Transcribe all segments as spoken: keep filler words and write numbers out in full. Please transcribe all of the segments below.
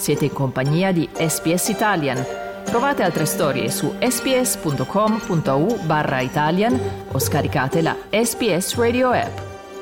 Siete in compagnia di S B S Italian. Trovate altre storie su sbs.com.au barra Italian o scaricate la S B S Radio app.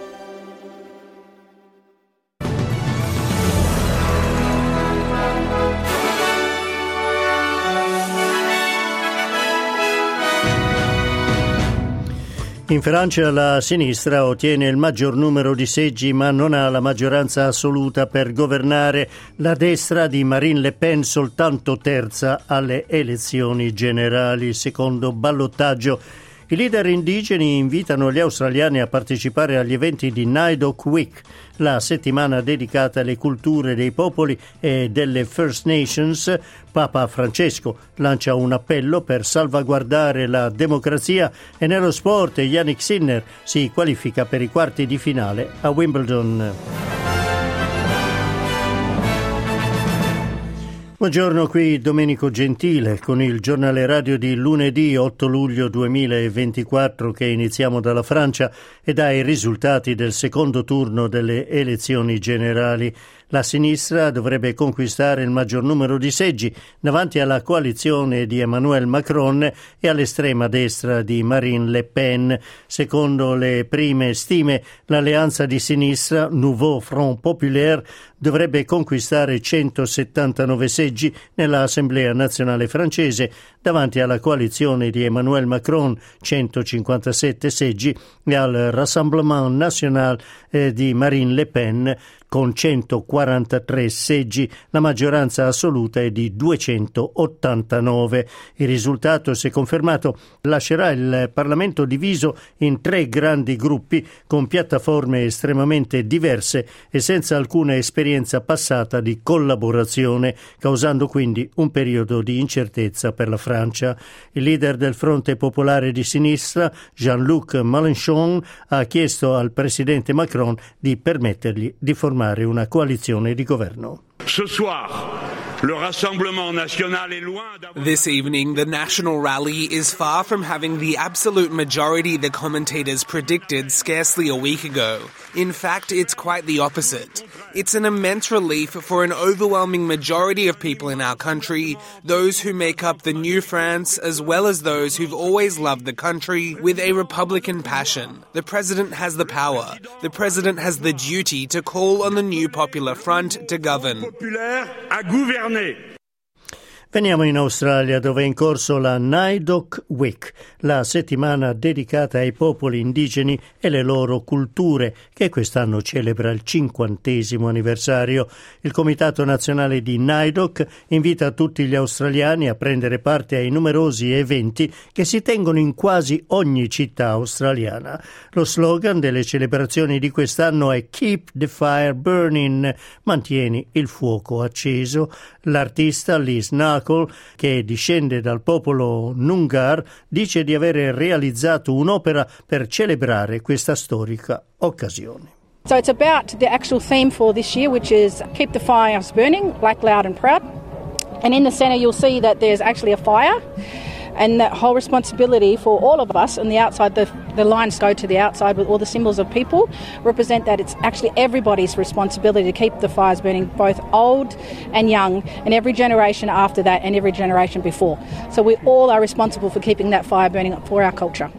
In Francia la sinistra ottiene il maggior numero di seggi ma non ha la maggioranza assoluta per governare. La destra di Marine Le Pen soltanto terza alle elezioni generali, secondo ballottaggio. I leader indigeni invitano gli australiani a partecipare agli eventi di NAIDOC Week, la settimana dedicata alle culture dei popoli e delle First Nations. Papa Francesco lancia un appello per salvaguardare la democrazia e nello sport Yannick Sinner si qualifica per i quarti di finale a Wimbledon. Buongiorno, qui Domenico Gentile con il giornale radio di lunedì otto luglio duemilaventiquattro che iniziamo dalla Francia e dai risultati del secondo turno delle elezioni generali. La sinistra dovrebbe conquistare il maggior numero di seggi davanti alla coalizione di Emmanuel Macron e all'estrema destra di Marine Le Pen. Secondo le prime stime, l'alleanza di sinistra Nouveau Front Populaire dovrebbe conquistare centosettantanove seggi nell'Assemblea nazionale francese davanti alla coalizione di Emmanuel Macron, centocinquantasette seggi, e al Rassemblement National eh, di Marine Le Pen con centoquarantatré seggi. La maggioranza assoluta è di duecentoottantanove. Il risultato, se confermato, lascerà il Parlamento diviso in tre grandi gruppi con piattaforme estremamente diverse e senza alcuna esperienza passata di collaborazione, causando quindi un periodo di incertezza per la Francia. Il leader del Fronte Popolare di Sinistra, Jean-Luc Mélenchon, ha chiesto al presidente Macron di permettergli di formare una coalizione di governo. Ce soir, le Rassemblement National est loin d'avoir... This evening, the National Rally is far from having the absolute majority the commentators predicted scarcely a week ago. In fact, it's quite the opposite. It's an immense relief for an overwhelming majority of people in our country, those who make up the new France as well as those who've always loved the country with a Republican passion. The President has the power. The President has the duty to call on the new Popular Front to govern. Populaire à gouverner. Veniamo in Australia, dove è in corso la NAIDOC Week, la settimana dedicata ai popoli indigeni e le loro culture, che quest'anno celebra il cinquantesimo anniversario. Il Comitato Nazionale di NAIDOC invita tutti gli australiani a prendere parte ai numerosi eventi che si tengono in quasi ogni città australiana. Lo slogan delle celebrazioni di quest'anno è Keep the Fire Burning, mantieni il fuoco acceso. L'artista Liz Knuckle, che discende dal popolo Noongar, dice di avere realizzato un'opera per celebrare questa storica occasione. So it's about the actual theme for this year, which is Keep the Fires Burning, Black, Loud and Proud. And in the centre you'll see that there's actually a fire. And that whole responsibility for all of us, on the outside, the, the lines go to the outside with all the symbols of people, represent that it's actually everybody's responsibility to keep the fires burning, both old and young, and every generation after that and every generation before. So we all are responsible for keeping that fire burning for our culture.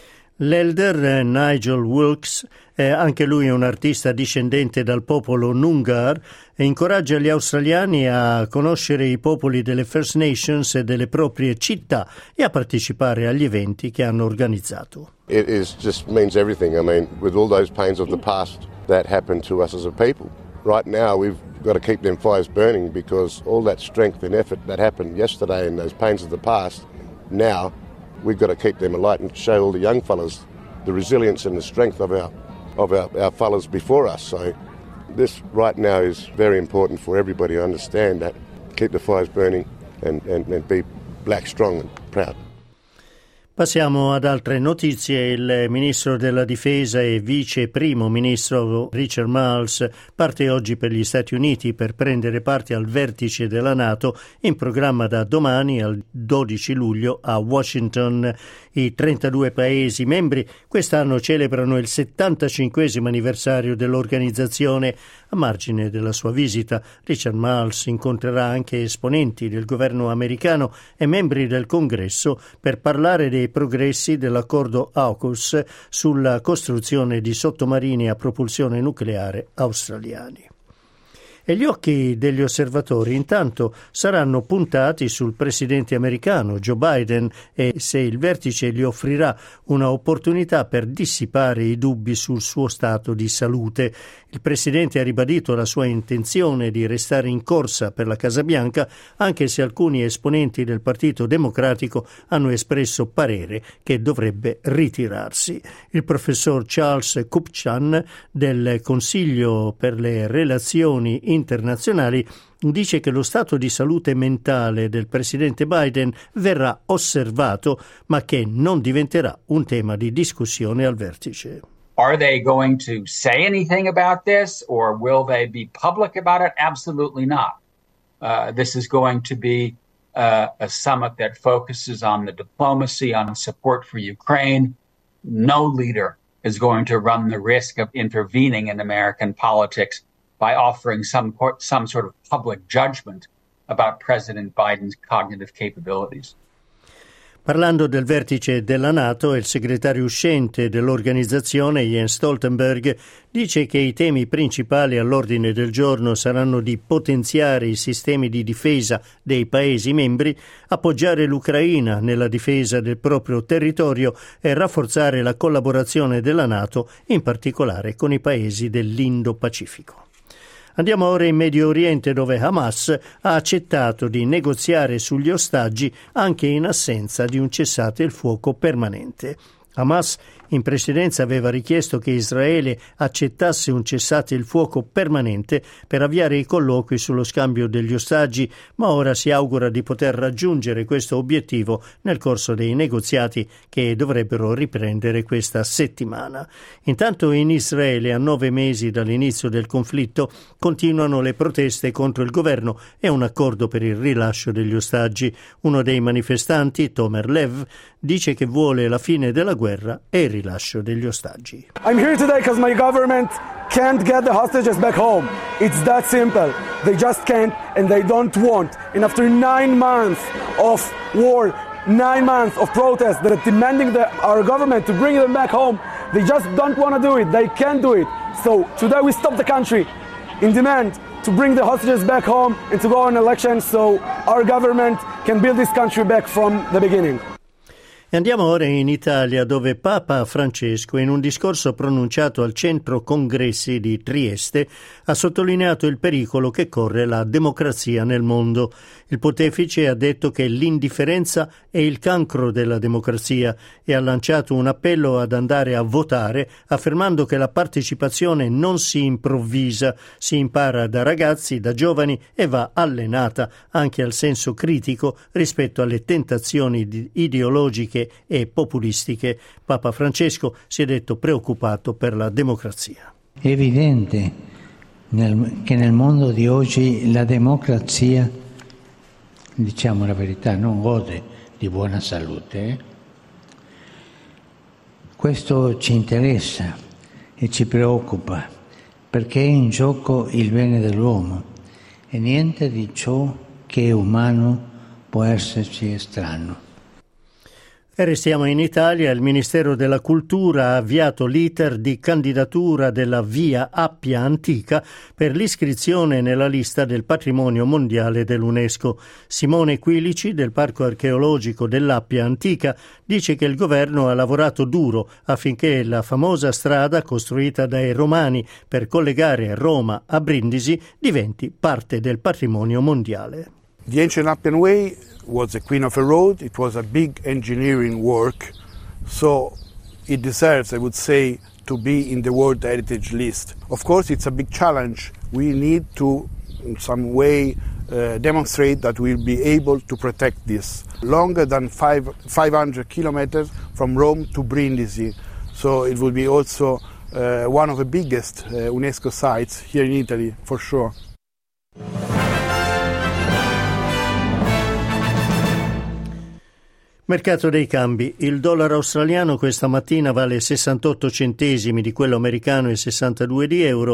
L'elder Nigel Wilkes, è anche lui un artista discendente dal popolo Noongar, e incoraggia gli australiani a conoscere i popoli delle First Nations e delle proprie città e a partecipare agli eventi che hanno organizzato. It is just means everything. I mean, with all those pains of the past that happened to us as a people, right now we've got to keep them fires burning, because all that strength and effort that happened yesterday and those pains of the past, now we've got to keep them alight and show all the young fellas the resilience and the strength of our of our, our fellas before us. So this right now is very important for everybody to understand that. Keep the fires burning and, and, and be black, strong and proud. Passiamo ad altre notizie. Il ministro della difesa e vice primo ministro Richard Marles parte oggi per gli Stati Uniti per prendere parte al vertice della NATO in programma da domani al dodici luglio a Washington. I trentadue Paesi membri quest'anno celebrano il settantacinquesimo anniversario dell'organizzazione. A margine della sua visita, Richard Marles incontrerà anche esponenti del governo americano e membri del Congresso per parlare dei progressi dell'accordo AUKUS sulla costruzione di sottomarini a propulsione nucleare australiani. E gli occhi degli osservatori intanto saranno puntati sul presidente americano Joe Biden e se il vertice gli offrirà una opportunità per dissipare i dubbi sul suo stato di salute. Il presidente ha ribadito la sua intenzione di restare in corsa per la Casa Bianca, anche se alcuni esponenti del Partito Democratico hanno espresso parere che dovrebbe ritirarsi. Il professor Charles Kupchan del Consiglio per le relazioni internazionali dice che lo stato di salute mentale del presidente Biden verrà osservato, ma che non diventerà un tema di discussione al vertice. Are they going to say anything about this, or will they be public about it? Absolutely not. Uh, this is going to be uh, a summit that focuses on the diplomacy, on support for Ukraine. No leader is going to run the risk of intervening in American politics by offering some some sort of public judgment about President Biden's cognitive capabilities. Parlando del vertice della NATO, il segretario uscente dell'organizzazione, Jens Stoltenberg, dice che i temi principali all'ordine del giorno saranno di potenziare i sistemi di difesa dei Paesi membri, appoggiare l'Ucraina nella difesa del proprio territorio e rafforzare la collaborazione della NATO, in particolare con i Paesi dell'Indo-Pacifico. Andiamo ora in Medio Oriente, dove Hamas ha accettato di negoziare sugli ostaggi anche in assenza di un cessate il fuoco permanente. Hamas in precedenza aveva richiesto che Israele accettasse un cessate il fuoco permanente per avviare i colloqui sullo scambio degli ostaggi, ma ora si augura di poter raggiungere questo obiettivo nel corso dei negoziati che dovrebbero riprendere questa settimana. Intanto in Israele, a nove mesi dall'inizio del conflitto, continuano le proteste contro il governo e un accordo per il rilascio degli ostaggi. Uno dei manifestanti, Tomer Lev, dice che vuole la fine della guerra e il rilascio degli ostaggi. I'm here today because my government can't get the hostages back home. It's that simple. They just can't and they don't want. And after nine months of war, nine months of protest that are demanding the, our government to bring them back home, they just don't want to do it. They can't do it. So today we stop the country in demand to bring the hostages back home and to go on elections so our government can build this country back from the beginning. E andiamo ora in Italia, dove Papa Francesco, in un discorso pronunciato al Centro Congressi di Trieste, ha sottolineato il pericolo che corre la democrazia nel mondo. Il pontefice ha detto che l'indifferenza è il cancro della democrazia e ha lanciato un appello ad andare a votare, affermando che la partecipazione non si improvvisa, si impara da ragazzi, da giovani e va allenata anche al senso critico rispetto alle tentazioni ideologiche e populistiche. Papa Francesco si è detto preoccupato per la democrazia. È evidente nel, che nel mondo di oggi la democrazia, diciamo la verità, non gode di buona salute. Eh? Questo ci interessa e ci preoccupa perché è in gioco il bene dell'uomo e niente di ciò che è umano può esserci estraneo. E restiamo in Italia. Il Ministero della Cultura ha avviato l'iter di candidatura della Via Appia Antica per l'iscrizione nella lista del patrimonio mondiale dell'UNESCO. Simone Quilici, del Parco Archeologico dell'Appia Antica, dice che il governo ha lavorato duro affinché la famosa strada costruita dai Romani per collegare Roma a Brindisi diventi parte del patrimonio mondiale. The ancient Appian Way was a queen of a road. It was a big engineering work, so it deserves, I would say, to be in the World Heritage List. Of course, it's a big challenge. We need to, in some way, uh, demonstrate that we'll be able to protect this. Longer than five, five hundred kilometers from Rome to Brindisi, so it will be also uh, one of the biggest uh, UNESCO sites here in Italy, for sure. Mercato dei cambi. Il dollaro australiano questa mattina vale sessantotto centesimi di quello americano e sessantadue di euro.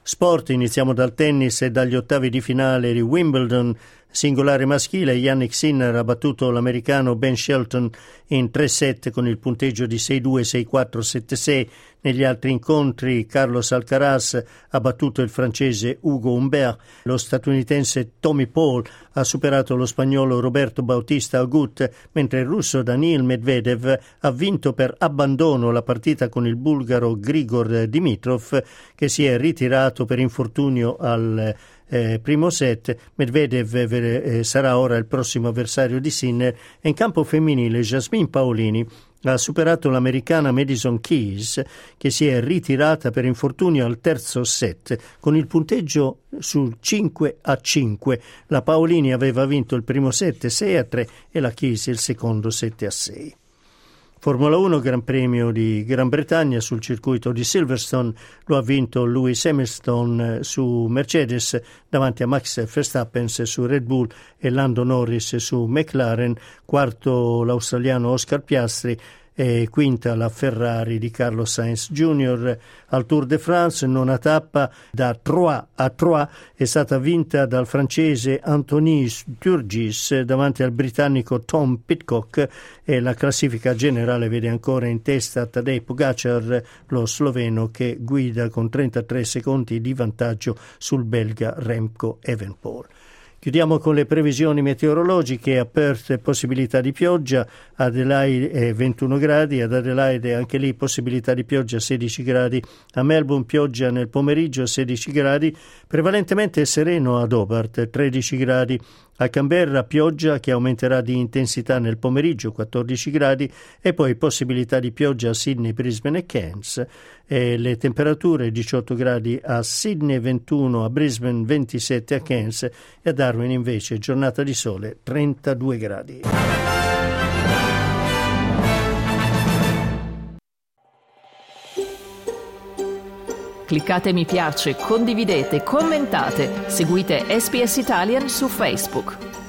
Sport, iniziamo dal tennis e dagli ottavi di finale di Wimbledon. Singolare maschile, Jannik Sinner ha battuto l'americano Ben Shelton in tre set con il punteggio di sei due, sei quattro, sette sei. Negli altri incontri Carlos Alcaraz ha battuto il francese Hugo Humbert, lo statunitense Tommy Paul ha superato lo spagnolo Roberto Bautista Agut, mentre il russo Daniil Medvedev ha vinto per abbandono la partita con il bulgaro Grigor Dimitrov, che si è ritirato per infortunio al Eh, primo set. Medvedev eh, sarà ora il prossimo avversario di Sinner. E in campo femminile Jasmine Paolini ha superato l'americana Madison Keys, che si è ritirata per infortunio al terzo set con il punteggio sul cinque a cinque. La Paolini aveva vinto il primo set sei a tre e la Keys il secondo sette a sei. Formula uno, Gran Premio di Gran Bretagna sul circuito di Silverstone, lo ha vinto Lewis Hamilton su Mercedes davanti a Max Verstappen su Red Bull e Lando Norris su McLaren, quarto l'australiano Oscar Piastri e quinta la Ferrari di Carlos Sainz junior Al Tour de France, nona tappa da Troyes a Troyes è stata vinta dal francese Anthony Sturgis davanti al britannico Tom Pidcock e la classifica generale vede ancora in testa Tadej Pogačar, lo sloveno, che guida con trentatré secondi di vantaggio sul belga Remco Evenepoel. Chiudiamo con le previsioni meteorologiche. A Perth possibilità di pioggia, Adelaide è ventuno gradi, ad Adelaide anche lì possibilità di pioggia sedici gradi, a Melbourne pioggia nel pomeriggio sedici gradi, prevalentemente sereno ad Hobart tredici gradi, a Canberra pioggia che aumenterà di intensità nel pomeriggio quattordici gradi e poi possibilità di pioggia a Sydney, Brisbane e Cairns e le temperature diciotto gradi a Sydney, ventuno a Brisbane, ventisette a Cairns e a Darwin invece giornata di sole trentadue gradi. Cliccate mi piace, condividete, commentate, seguite S B S Italian su Facebook.